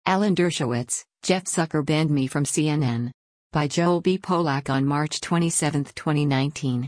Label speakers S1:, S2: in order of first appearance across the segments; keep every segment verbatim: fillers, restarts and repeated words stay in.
S1: Alan Dershowitz, Jeff Zucker banned me from C N N. By Joel B. Polak on March twenty-seventh, twenty nineteen.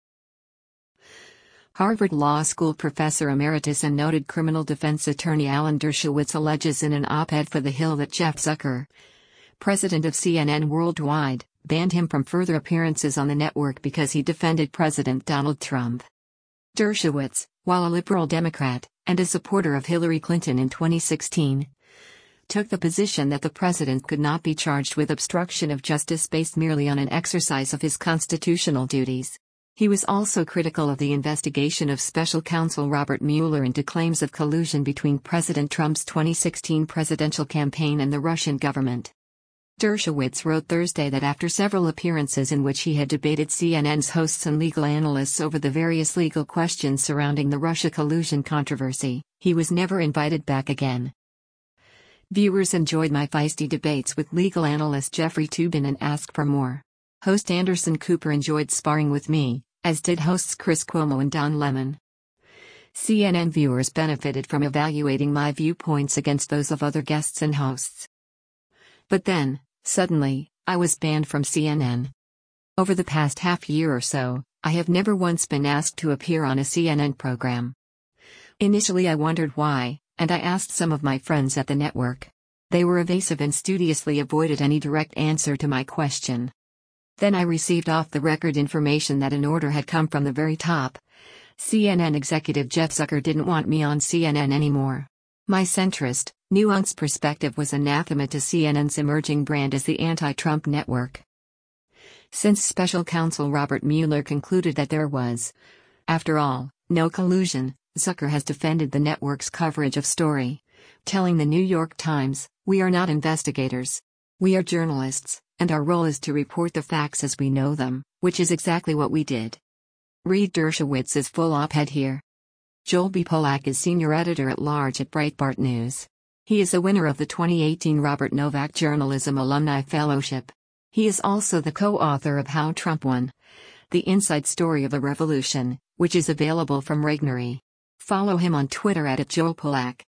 S1: Harvard Law School professor emeritus and noted criminal defense attorney Alan Dershowitz alleges in an op-ed for The Hill that Jeff Zucker, president of C N N Worldwide, banned him from further appearances on the network because he defended President Donald Trump. Dershowitz, while a liberal Democrat, and a supporter of Hillary Clinton in twenty sixteen, took the position that the president could not be charged with obstruction of justice based merely on an exercise of his constitutional duties. He was also critical of the investigation of special counsel Robert Mueller into claims of collusion between President Trump's twenty sixteen presidential campaign and the Russian government. Dershowitz wrote Thursday that after several appearances in which he had debated C N N's hosts and legal analysts over the various legal questions surrounding the Russia collusion controversy, he was never invited back again. Viewers enjoyed my feisty debates with legal analyst Jeffrey Toobin and asked for more. Host Anderson Cooper enjoyed sparring with me, as did hosts Chris Cuomo and Don Lemon. C N N viewers benefited from evaluating my viewpoints against those of other guests and hosts. But then, suddenly, I was banned from C N N. Over the past half year or so, I have never once been asked to appear on a C N N program. Initially I wondered why, and I asked some of my friends at the network. They were evasive and studiously avoided any direct answer to my question. Then I received off-the-record information that an order had come from the very top. C N N executive Jeff Zucker didn't want me on C N N anymore. My centrist, nuanced perspective was anathema to C N N's emerging brand as the anti-Trump network. Since special counsel Robert Mueller concluded that there was, after all, no collusion, Zucker has defended the network's coverage of story, telling the New York Times, "We are not investigators. We are journalists, and our role is to report the facts as we know them," which is exactly what we did. Read Dershowitz's full op-ed here. Joel B. Polak is senior editor-at-large at Breitbart News. He is a winner of the twenty eighteen Robert Novak Journalism Alumni Fellowship. He is also the co-author of How Trump Won: The Inside Story of a Revolution, which is available from Regnery. Follow him on Twitter at Joel Polak.